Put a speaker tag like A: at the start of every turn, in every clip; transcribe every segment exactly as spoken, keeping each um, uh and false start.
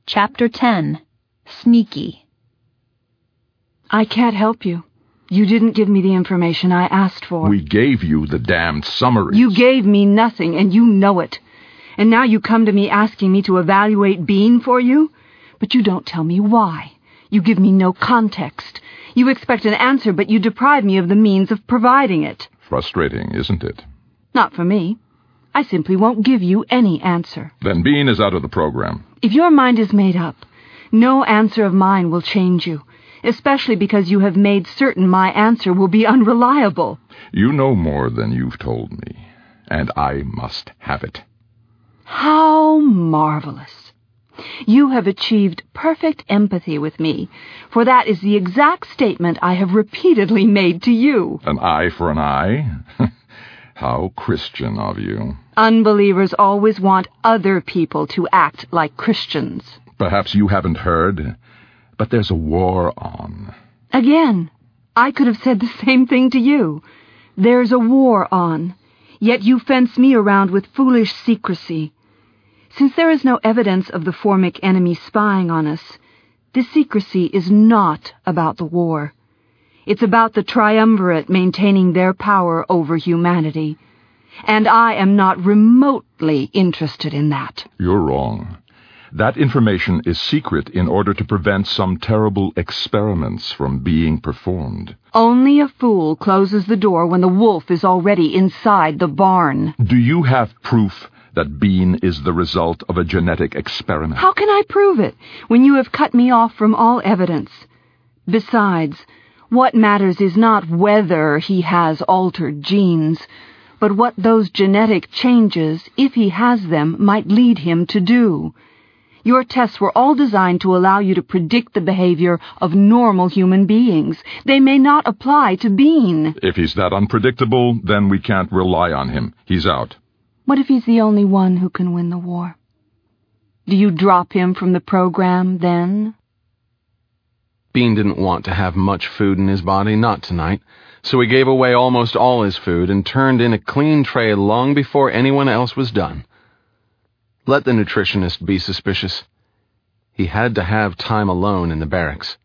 A: Chapter ten. Sneaky.
B: I can't help you. You didn't give me the information I asked for.
C: We gave you the damned summaries.
B: You gave me nothing, and you know it. And now you come to me asking me to evaluate Bean for you? But you don't tell me why. You give me no context. You expect an answer, but you deprive me of the means of providing it.
C: Frustrating, isn't it?
B: Not for me. I simply won't give you any answer.
C: Then Bean is out of the program.
B: If your mind is made up, no answer of mine will change you, especially because you have made certain my answer will be unreliable.
C: You know more than you've told me, and I must have it.
B: How marvelous. You have achieved perfect empathy with me, for that is the exact statement I have repeatedly made to you.
C: An eye for an eye? How Christian of you.
B: Unbelievers always want other people to act like Christians.
C: Perhaps you haven't heard, but there's a war on.
B: Again, I could have said the same thing to you. There's a war on, yet you fence me around with foolish secrecy. Since there is no evidence of the Formic enemy spying on us, this secrecy is not about the war. It's about the triumvirate maintaining their power over humanity. And I am not remotely interested in that.
C: You're wrong. That information is secret in order to prevent some terrible experiments from being performed.
B: Only a fool closes the door when the wolf is already inside the barn.
C: Do you have proof that Bean is the result of a genetic experiment?
B: How can I prove it when you have cut me off from all evidence? Besides, what matters is not whether he has altered genes, but what those genetic changes, if he has them, might lead him to do. Your tests were all designed to allow you to predict the behavior of normal human beings. They may not apply to Bean.
C: If he's that unpredictable, then we can't rely on him. He's out.
B: What if he's the only one who can win the war? Do you drop him from the program, then?
D: Bean didn't want to have much food in his body, not tonight, so he gave away almost all his food and turned in a clean tray long before anyone else was done. Let the nutritionist be suspicious. He had to have time alone in the barracks.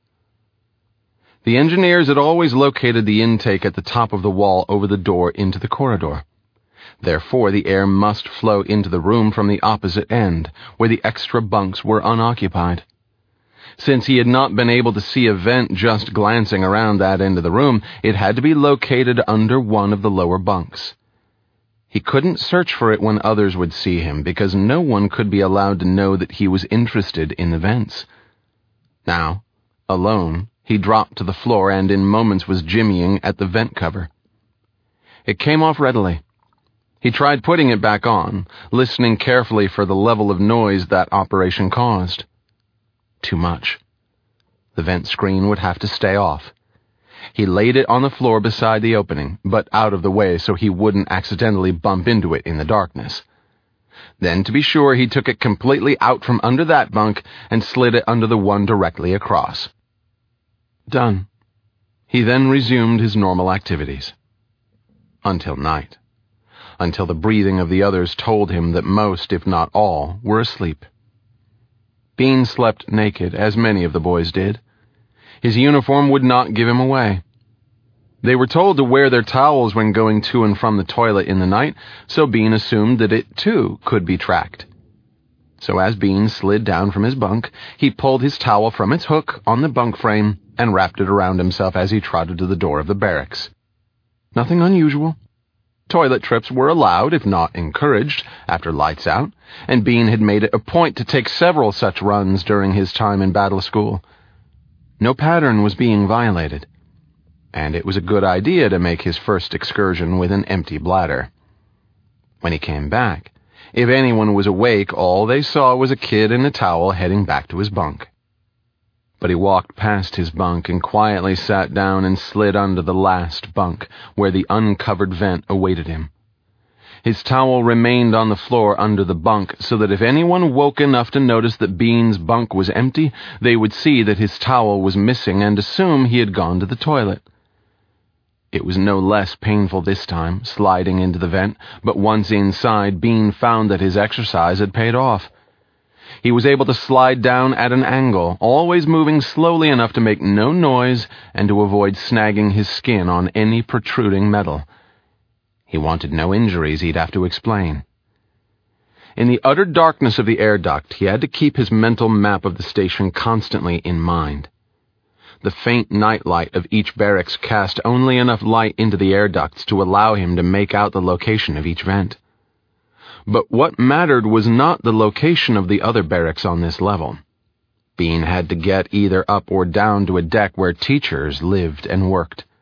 D: The engineers had always located the intake at the top of the wall over the door into the corridor. Therefore, the air must flow into the room from the opposite end, where the extra bunks were unoccupied. Since he had not been able to see a vent just glancing around that end of the room, it had to be located under one of the lower bunks. He couldn't search for it when others would see him, because no one could be allowed to know that he was interested in the vents. Now, alone, he dropped to the floor and in moments was jimmying at the vent cover. It came off readily. He tried putting it back on, listening carefully for the level of noise that operation caused. Too much. The vent screen would have to stay off. He laid it on the floor beside the opening, but out of the way so he wouldn't accidentally bump into it in the darkness. Then, to be sure, he took it completely out from under that bunk and slid it under the one directly across. Done. He then resumed his normal activities. Until night. Until the breathing of the others told him that most, if not all, were asleep. Bean slept naked, as many of the boys did. His uniform would not give him away. They were told to wear their towels when going to and from the toilet in the night, so Bean assumed that it, too, could be tracked. So as Bean slid down from his bunk, he pulled his towel from its hook on the bunk frame and wrapped it around himself as he trotted to the door of the barracks. Nothing unusual. Toilet trips were allowed, if not encouraged, after lights out, and Bean had made it a point to take several such runs during his time in battle school. No pattern was being violated, and it was a good idea to make his first excursion with an empty bladder. When he came back, if anyone was awake, all they saw was a kid in a towel heading back to his bunk. But he walked past his bunk and quietly sat down and slid under the last bunk, where the uncovered vent awaited him. His towel remained on the floor under the bunk, so that if anyone woke enough to notice that Bean's bunk was empty, they would see that his towel was missing and assume he had gone to the toilet. It was no less painful this time, sliding into the vent, but once inside, Bean found that his exercise had paid off. He was able to slide down at an angle, always moving slowly enough to make no noise and to avoid snagging his skin on any protruding metal. He wanted no injuries he'd have to explain. In the utter darkness of the air duct, he had to keep his mental map of the station constantly in mind. The faint night light of each barracks cast only enough light into the air ducts to allow him to make out the location of each vent. But what mattered was not the location of the other barracks on this level. Bean had to get either up or down to a deck where teachers lived and worked.